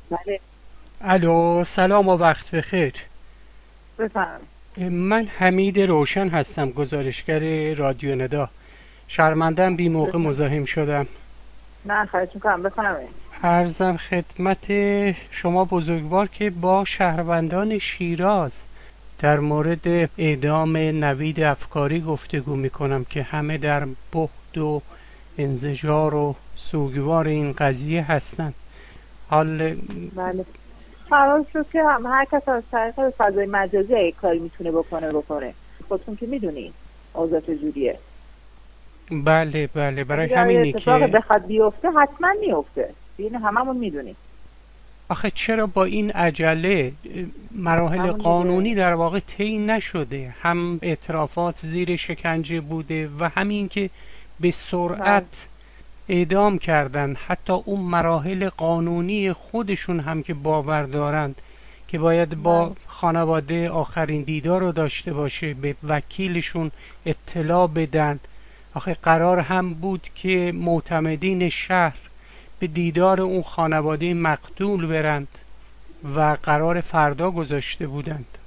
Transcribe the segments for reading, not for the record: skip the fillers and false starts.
بله. الو، سلام و وقت بخیر. بفرمایید. من حمید روشن هستم، گزارشگر رادیو ندا. شرمندم بی موقع بفرمایید. مزاحم شدم. نه خواهش میکنم، بفرمایید. عرضم خدمت شما بزرگوار که با شهروندان شیراز در مورد اعدام نوید افکاری گفتگو میکنم که همه در بهت و انزجار و سوگوار این قضیه هستند. حال بله. قرار شد که هر کس از طریق فضای مجازی اگه کاری میتونه بکنه. خودتون که میدونین اوضاع چجوریه. بله بله، برای اگه همینی اتفاق که بخواد بیفته حتما میفته. این هممون میدونیم. آخه چرا با این عجله مراحل همون دیگه. قانونی در واقع طی نشده؟ هم اعترافات زیر شکنجه بوده و همین که به بله. سرعت اعدام کردن. حتی اون مراحل قانونی خودشون هم که باور دارند که باید با بله. خانواده آخرین دیدار رو داشته باشه، به وکیلشون اطلاع بدن. آخه قرار هم بود که معتمدین شهر به دیدار اون خانواده مقتول برند و قرار فردا گذاشته بودند.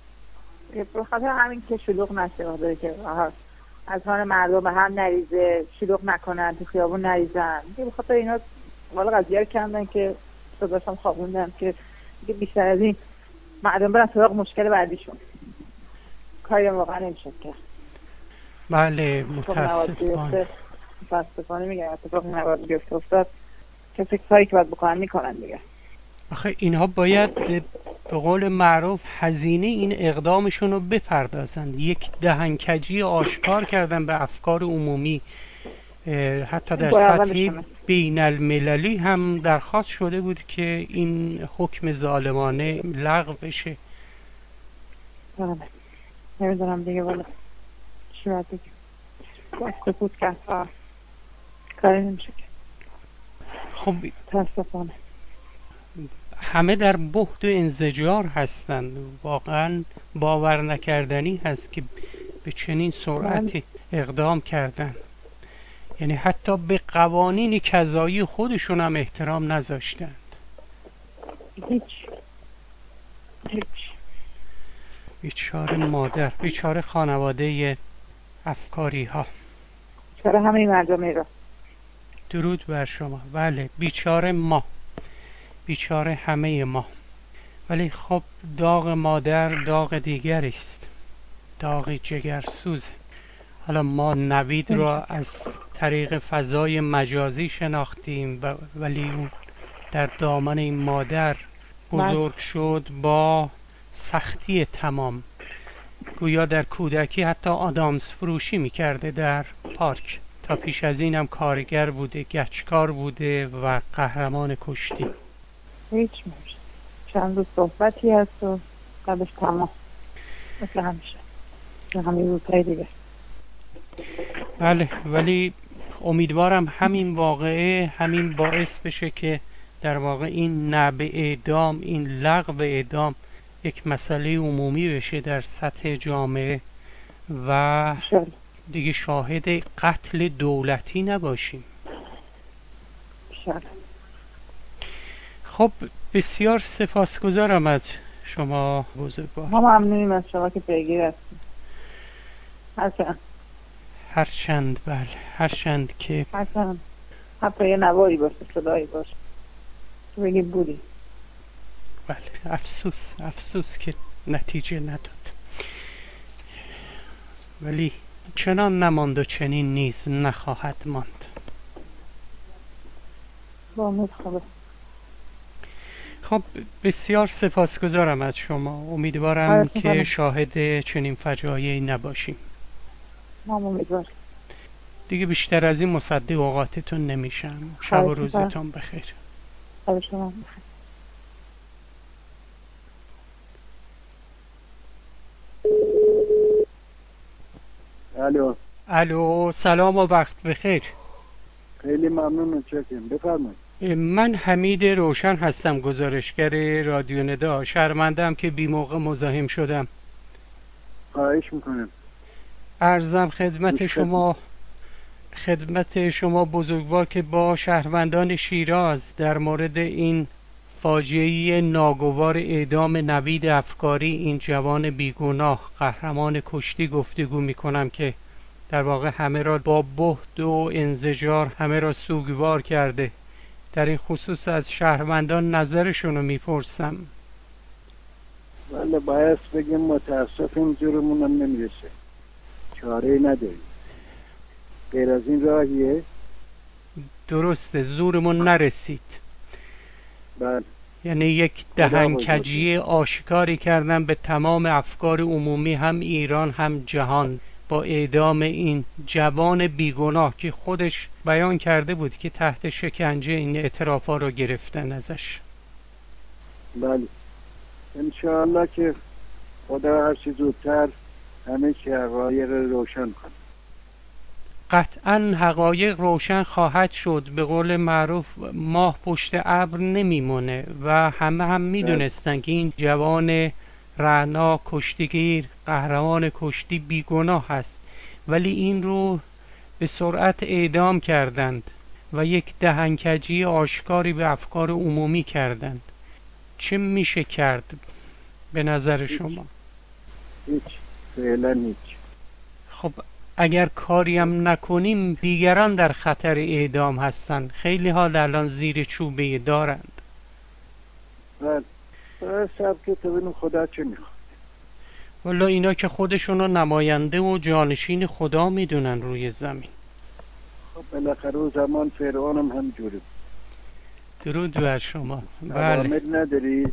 به خاطر همین که شلوغ نشه، بخاطر که از هان مردم به هم نریزه، شلوغ نکنن، تو خیابون نریزن. به خاطر اینا والا قضیه رو کندن که صداشم خوابوندن که دیگه بیشتر از این مردم برن سراغ مشکل بعدیشون. کاری واقعا نمیشه کرد. بله، اتفاق نباید متاسفانه. بیفته. متاسفانه میگم اتفاق نباید بیفته. افتاد کسی کاری که باید بکنن میکنن دیگه. آخه اینها باید به قول معروف هزینه این اقدامشون رو بپردازند. یک دهنکجی آشکار کردن به افکار عمومی. حتی این در بار سطح اولشونه. بین المللی هم درخواست شده بود که این حکم ظالمانه لغو بشه. بله. نمیدونم دیگه والا چی باید بگیم. با سکوت کرد کاری نمیشه کرد. خب متاسفانه. همه در بهت و انزجار هستند. واقعا باور نکردنی هست که به چنین بله. سرعتی اقدام کردن. یعنی حتی به قوانین قضایی خودشون هم احترام نذاشتند. هیچ. هیچ. بیچاره مادر، بیچاره خانواده افکاری ها. چرا همه این مردم رو. درود بر شما. بله، بیچاره ما، بیچاره همه ما. ولی خب داغ مادر داغ دیگری است، داغ جگرسوز. حالا ما نوید را از طریق فضای مجازی شناختیم ولی اون در دامن این مادر بله. بزرگ شد با سختی تمام. گویا در کودکی حتی آدامس فروشی میکرده در پارک. تا پیش از اینم کارگر بوده، گچکار بوده و قهرمان کشتی. هیچ میشه. چند روز صحبتی هست و قبلش تمام. مثل همیشه. مثل همین روزهای دیگه. بله، ولی امیدوارم همین واقعه همین باعث بشه که در واقع این نه به اعدام، این لغو اعدام یک مسئله عمومی بشه در سطح جامعه و انشالله. دیگه شاهد قتل دولتی نباشیم. انشالله. خب بسیار سپاسگزارم از شما بزرگوار. ما ممنونیم از شما که پیگیر هستیم. حسن. هرچند بله، هرچند که حسن. حتی یه نواری باشه، صدایی باشه تو بگی بودی. بله، افسوس افسوس که نتیجه نداد. ولی چنان نماند و چنین نیز نخواهد ماند. با امید خدا. خب بسیار سپاسگزارم از شما. امیدوارم خواهش که میکنم. شاهد چنین فجایعی نباشیم. ما هم امیدواریم. دیگه بیشتر از این مصدق اوقاتتون نمیشم. شب خواهش و میکنم. روزتون بخیر. خواهش میکنم. الو. الو، سلام و وقت بخیر. خیلی ممنون، متشکرم. بفرمایید. من حمید روشن هستم، گزارشگر رادیو ندا. شرمندم که بی موقع مزاحم شدم. خواهش میکنم. عرضم گوش بدم. خدمت شما بزرگوار که با شهروندان شیراز در مورد این فاجعه ناگوار اعدام نوید افکاری، این جوان بیگناه قهرمان کشتی گفتگو میکنم که در واقع همه را با بهت و انزجار همه را سوگوار کرده. در این خصوص از شهروندان نظرشون رو میپرسم. ولی باید بگیم متاسفیم جورمون هم نمیرسه، چاره نداریم، غیر از این راهیه. درسته، زورمون نرسید. بله. یعنی یک دهنکجی آشکاری کردن به تمام افکار عمومی، هم ایران هم جهان، با اعدام این جوان بیگناه که خودش بیان کرده بود که تحت شکنجه این اعترافا رو گرفتن ازش. بله، انشاءالله که خدا هر چه زودتر همه چی حقایق روشن کنه. قطعا حقایق روشن خواهد شد. به قول معروف ماه پشت ابر نمیمونه و همه هم میدونستن که این جوان رعنا، کشتیگیر، قهرمان کشتی بیگناه هست، ولی این رو به سرعت اعدام کردند و یک دهنکجی آشکاری به افکار عمومی کردند. چه میشه کرد به نظر شما؟ هیچ، فعلا هیچ. خب اگر کاری هم نکنیم دیگران در خطر اعدام هستند. خیلی ها الان زیر چوبه دارند. بله، سب که تو ببینیم خدا چه میخواد. والا اینا که خودشونو نماینده و جانشین خدا میدونن روی زمین. خب بالاخره او زمان فرعون هم همجوری بود. درود بر شما. بله. نداری؟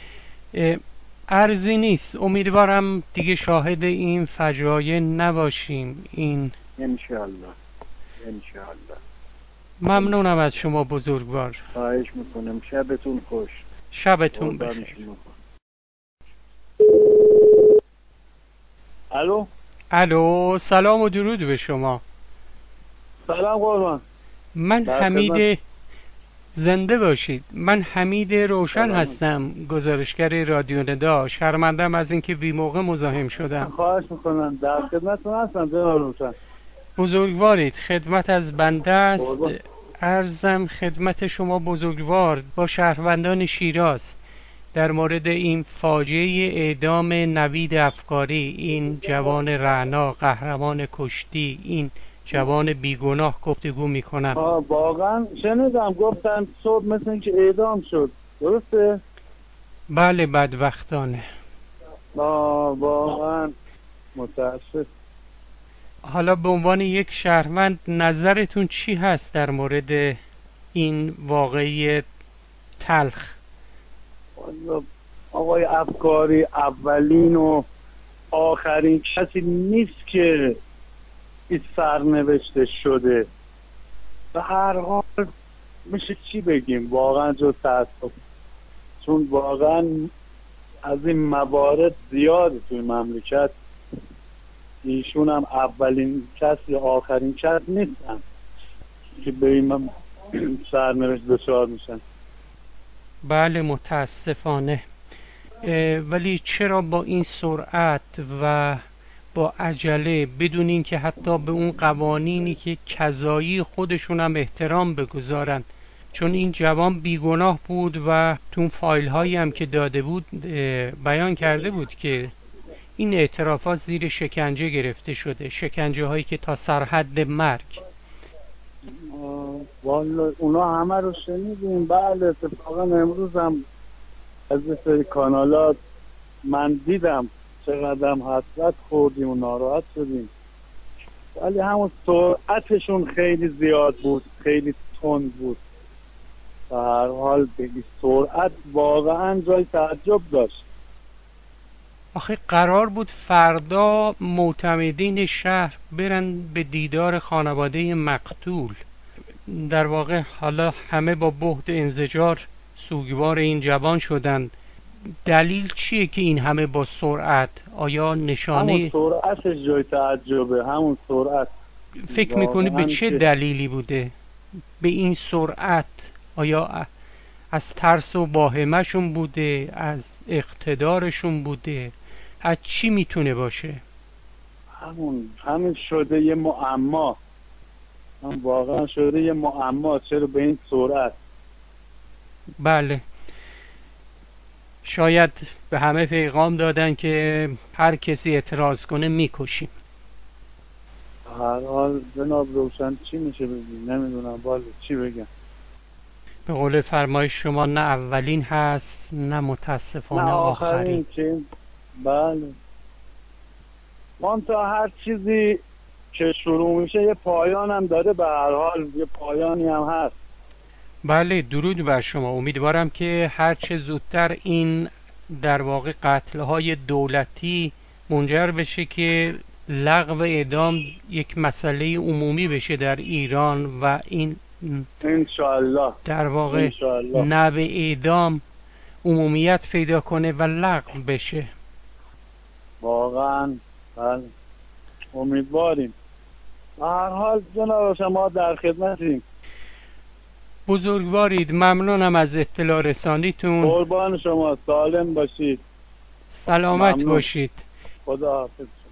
عرضی نیست. امیدوارم دیگه شاهد این فجایع نباشیم. این انشاءالله. انشاءالله. ممنونم از شما بزرگوار. خواهش میکنم. شبتون خوش. شبتون بخیر. الو. الو، سلام و درود به شما. سلام قربان. من حمید، زنده باشید. من حمید روشن هستم، گزارشگر رادیو ندا. شرمندم از اینکه بی موقع مزاحم شدم. خواهش میکنم، در خدمتتون هستم جناب روشن. بزرگوارید، خدمت از بنده است. عرضم خدمت شما بزرگوار با شهروندان شیراز در مورد این فاجعه اعدام نوید افکاری، این جوان رعنا، قهرمان کشتی، این جوان بیگناه گفتگو میکنم. واقعا شنیدم گفتن صبح مثل اینکه اعدام شد، درسته؟ بله، بدبختانه. واقعا متاسف. حالا به عنوان یک شهروند نظرتون چی هست در مورد این واقعی تلخ؟ آقای افکاری اولین و آخرین کسی نیست که این سرنوشته شده. به هر حال میشه چی بگیم واقعا جز تاسف، چون واقعا از این موارد زیاد توی مملکت، ایشون هم اولین کس یا آخرین کس نیستن که به این سرنوشت دچار میشن. بله متاسفانه. ولی چرا با این سرعت و با عجله، بدون اینکه حتی به اون قوانینی که قضایی خودشون هم احترام بگذارن؟ چون این جوان بیگناه بود و تو اون فایل هایی هم که داده بود بیان کرده بود که این اعترافات زیر شکنجه گرفته شده، شکنجه هایی که تا سرحد مرگ. والا اونا همه رو شنیدیم. بله، اتفاقا امروز هم از سری کانالات من دیدم چقدر هم حسرت خوردیم و ناراحت شدیم، ولی همون سرعتشون خیلی زیاد بود، خیلی تند بود. به هر حال به این سرعت واقعا جای تعجب داشت. آخه قرار بود فردا معتمدین شهر برن به دیدار خانواده مقتول. در واقع حالا همه با بهت انزجار سوگوار این جوان شدند. دلیل چیه که این همه با سرعت؟ آیا نشانه همون سرعتش جای تعجبه، همون سرعت. فکر میکنی به چه دلیلی بوده به این سرعت؟ آیا از ترس و واهمه‌شون بوده، از اقتدارشون بوده، از چی میتونه باشه؟ همین شده یه معما، واقعا شده یه معما. چرا به این سرعت؟ بله. شاید به همه پیغام دادن که هر کسی اعتراض کنه میکشیم. هر حال جناب روشن چی میشه بگیم؟ نمیدونم والا چی بگم. به قول فرمایش شما نه اولین هست نه متاسفانه نه آخرین. که بله، من تا هر چیزی که شروع میشه یه پایان هم داره، به هر حال یه پایانی هم هست. بله درود بر شما. امیدوارم که هرچه زودتر این در واقع قتل‌های دولتی منجر بشه که لغو اعدام یک مسئله عمومی بشه در ایران و این انشاءالله در واقع نحو اعدام عمومیت پیدا کنه و لغو بشه. واقعا بله امیدواریم. به هر حال جناب شما در خدمتیم. بزرگوارید، ممنونم از اطلاع رسانیتون. قربان شما، سالم باشید، سلامت باشید. خدا حافظ.